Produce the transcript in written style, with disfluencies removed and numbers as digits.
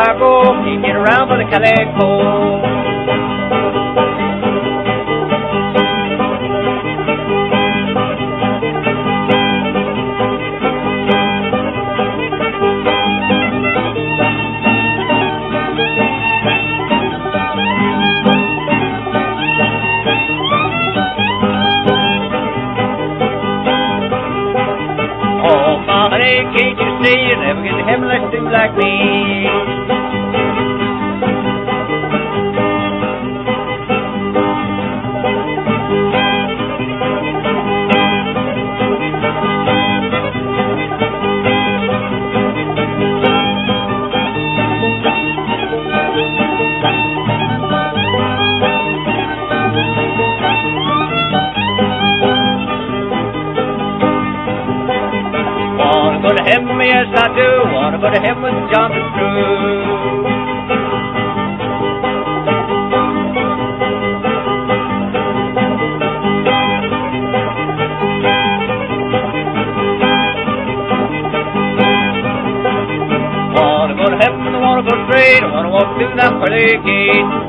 Chicago, you get around by the Calico. Honey, can't you see you never get to heaven unless you do like me? Wanna go to heaven, yes I do. Wanna go to heaven with John the True. Wanna go to heaven, I wanna go straight. I wanna walk through that pearly gate.